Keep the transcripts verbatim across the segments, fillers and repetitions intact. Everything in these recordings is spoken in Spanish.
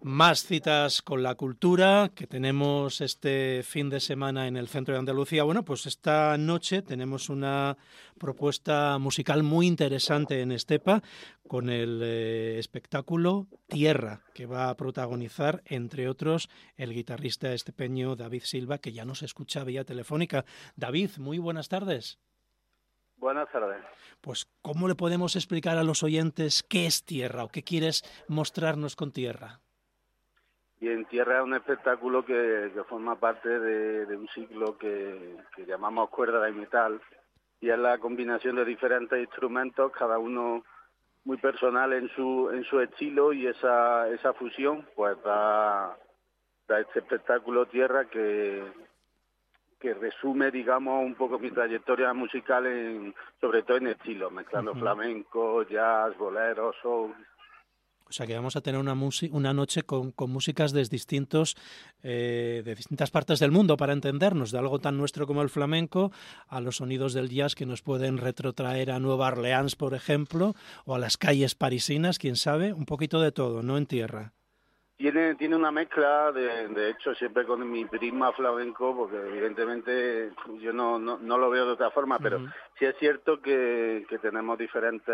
Más citas con la cultura que tenemos este fin de semana en el centro de Andalucía. Bueno, pues esta noche tenemos una propuesta musical muy interesante en Estepa con el eh, espectáculo Tierra, que va a protagonizar, entre otros, el guitarrista estepeño David Silva, que ya nos escucha vía telefónica. David, muy buenas tardes. Buenas tardes. Pues, ¿cómo le podemos explicar a los oyentes qué es Tierra o qué quieres mostrarnos con Tierra? Y en Tierra es un espectáculo que, que forma parte de, de un ciclo que, que llamamos cuerda de metal, y es la combinación de diferentes instrumentos, cada uno muy personal en su en su estilo, y esa esa fusión pues da, da este espectáculo Tierra que que resume, digamos, un poco mi trayectoria musical, en, sobre todo en estilo, mezclando uh-huh. flamenco, jazz, bolero, soul. O sea que vamos a tener una, una noche con, con músicas de distintos eh, de distintas partes del mundo, para entendernos, de algo tan nuestro como el flamenco a los sonidos del jazz que nos pueden retrotraer a Nueva Orleans, por ejemplo, o a las calles parisinas, quién sabe, un poquito de todo, ¿no? En Tierra. Tiene tiene una mezcla, de, de hecho, siempre con mi prisma flamenco, porque evidentemente yo no, no, no lo veo de otra forma, pero uh-huh. sí es cierto que, que tenemos diferentes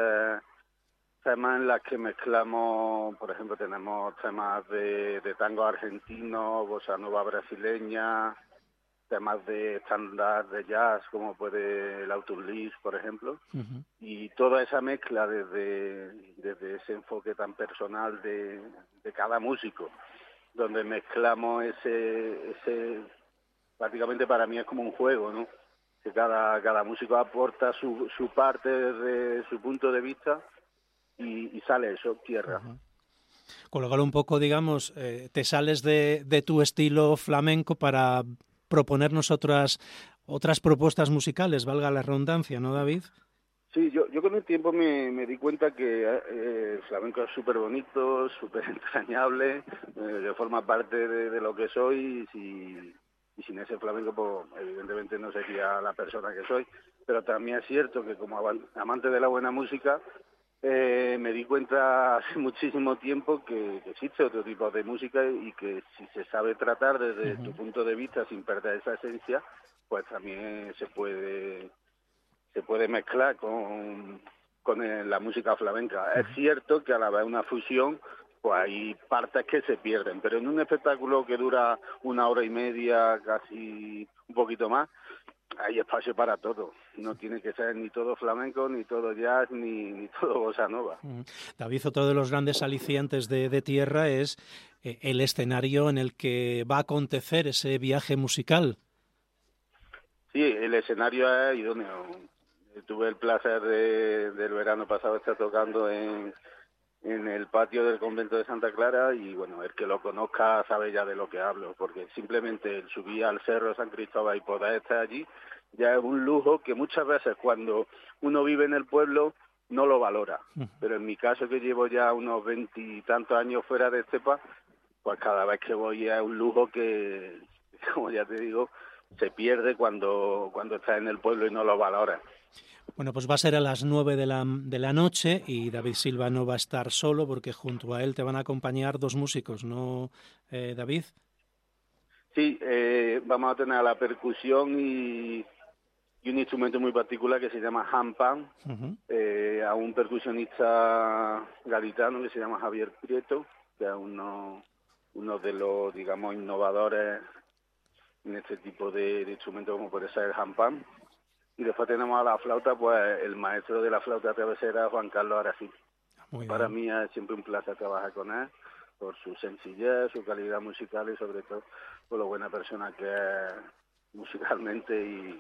temas en las que mezclamos. Por ejemplo, tenemos temas de, de tango argentino, bossa nova brasileña, temas de estándar de jazz, como puede el Autumn por ejemplo, uh-huh. y toda esa mezcla desde, desde ese enfoque tan personal de, de cada músico, donde mezclamos ese, ese, prácticamente para mí es como un juego, ¿no? Que cada, cada músico aporta su, su parte desde su punto de vista, y, y sale eso, Tierra. Uh-huh. Colocar un poco, digamos, eh, te sales de, de tu estilo flamenco para proponernos otras otras propuestas musicales, valga la redundancia, ¿no, David? Sí, yo, yo con el tiempo me, me di cuenta que eh, el flamenco es súper bonito, súper entrañable, eh, que forma parte de, de lo que soy, y, si, y sin ese flamenco, pues evidentemente no sería la persona que soy. Pero también es cierto que como amante de la buena música, Eh, me di cuenta hace muchísimo tiempo que, que existe otro tipo de música, y que si se sabe tratar desde uh-huh. tu punto de vista sin perder esa esencia, pues también se puede se puede mezclar con, con el, la música flamenca. Uh-huh. Es cierto que a la vez una fusión, pues hay partes que se pierden, pero en un espectáculo que dura una hora y media, casi un poquito más, hay espacio para todo. No tiene que ser ni todo flamenco, ni todo jazz, ni, ni todo bossa nova. David, otro de los grandes alicientes de, de Tierra es eh, el escenario en el que va a acontecer ese viaje musical. Sí, el escenario es idóneo. Tuve el placer de, del verano pasado estar tocando en, en el patio del convento de Santa Clara, y bueno, el que lo conozca sabe ya de lo que hablo, porque simplemente el subir al Cerro de San Cristóbal y poder estar allí ya es un lujo que muchas veces cuando uno vive en el pueblo no lo valora. Pero en mi caso, que llevo ya unos veintitantos años fuera de Estepa, pues cada vez que voy es un lujo que, como ya te digo, se pierde cuando, cuando estás en el pueblo y no lo valoras. Bueno, pues va a ser a las nueve de la, de la noche, y David Silva no va a estar solo, porque junto a él te van a acompañar dos músicos, ¿no, eh, David? Sí, eh, vamos a tener la percusión y, y un instrumento muy particular que se llama handpan, uh-huh. eh, a un percusionista gaditano que se llama Javier Prieto, que es uno, uno de los, digamos, innovadores en este tipo de, de instrumentos, como puede ser el handpan. Y después tenemos a la flauta, pues el maestro de la flauta travesera, Juan Carlos Aracil. Para mí es siempre un placer trabajar con él, por su sencillez, su calidad musical, y sobre todo por lo buena persona que es musicalmente y,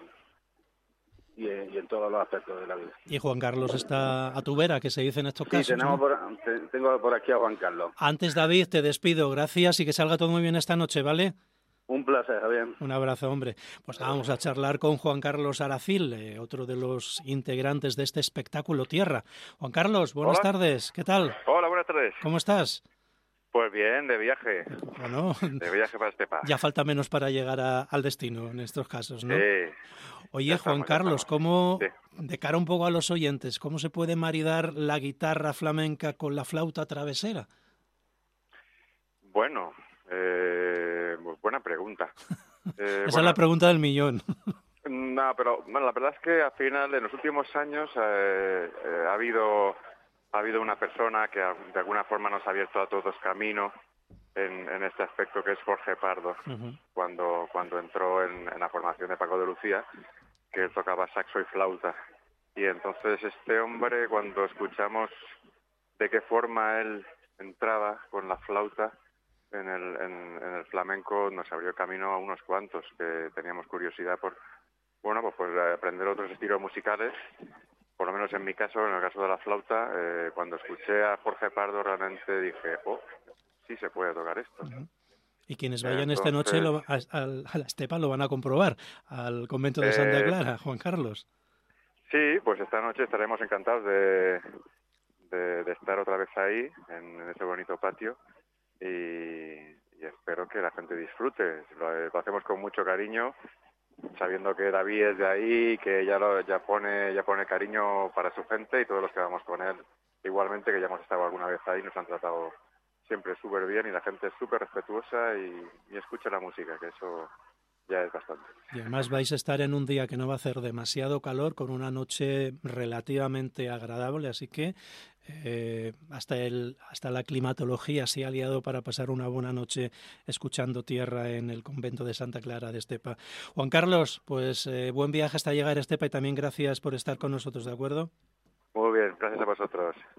y, en, y en todos los aspectos de la vida. Y Juan Carlos está a tu vera, que se dice en estos sí, casos. Tenemos ¿no? por, te, tengo por aquí a Juan Carlos. Antes, David, te despido. Gracias y que salga todo muy bien esta noche, ¿vale? Un placer, Javier. Un abrazo, hombre. Pues vamos a charlar con Juan Carlos Aracil, eh, otro de los integrantes de este espectáculo Tierra. Juan Carlos, buenas Hola. tardes. ¿Qué tal? Hola, buenas tardes. ¿Cómo estás? Pues bien, de viaje. Bueno, de viaje para Estepa. Ya falta menos para llegar a, al destino en estos casos, ¿no? Sí. Oye, estamos, Juan Carlos, ¿cómo, sí. de cara un poco a los oyentes, cómo se puede maridar la guitarra flamenca con la flauta travesera? Bueno, eh, pues buena pregunta. Eh, Esa bueno, es la pregunta del millón. No, pero bueno, la verdad es que al final, en los últimos años, eh, eh, ha habido ha habido una persona que de alguna forma nos ha abierto a todos camino en, en este aspecto, que es Jorge Pardo. Uh-huh. cuando cuando entró en, en la formación de Paco de Lucía, que él tocaba saxo y flauta. Y entonces este hombre, cuando escuchamos de qué forma él entraba con la flauta en el, en, en el flamenco, nos abrió camino a unos cuantos que teníamos curiosidad por, bueno, pues, pues aprender otros estilos musicales. Por lo menos en mi caso, en el caso de la flauta, eh, cuando escuché a Jorge Pardo realmente dije, oh, sí se puede tocar esto. Uh-huh. Y quienes vayan Entonces, esta noche lo, a, a, a la Estepa lo van a comprobar, al convento de Santa Clara, eh, Juan Carlos. Sí, pues esta noche estaremos encantados de, de, de estar otra vez ahí, en, en ese bonito patio, y, y espero que la gente disfrute. Lo, lo hacemos con mucho cariño, sabiendo que David es de ahí, que ya lo, ya pone ya pone cariño para su gente, y todos los que vamos con él igualmente, que ya hemos estado alguna vez ahí, nos han tratado siempre súper bien, y la gente es súper respetuosa y, y escucha la música, que eso ya es bastante. Y además vais a estar en un día que no va a hacer demasiado calor, con una noche relativamente agradable, así que eh, hasta el hasta la climatología se ha aliado para pasar una buena noche escuchando tierra en el convento de Santa Clara de Estepa. Juan Carlos, pues eh, buen viaje hasta llegar a Estepa, y también gracias por estar con nosotros, ¿de acuerdo? Muy bien, gracias a vosotros.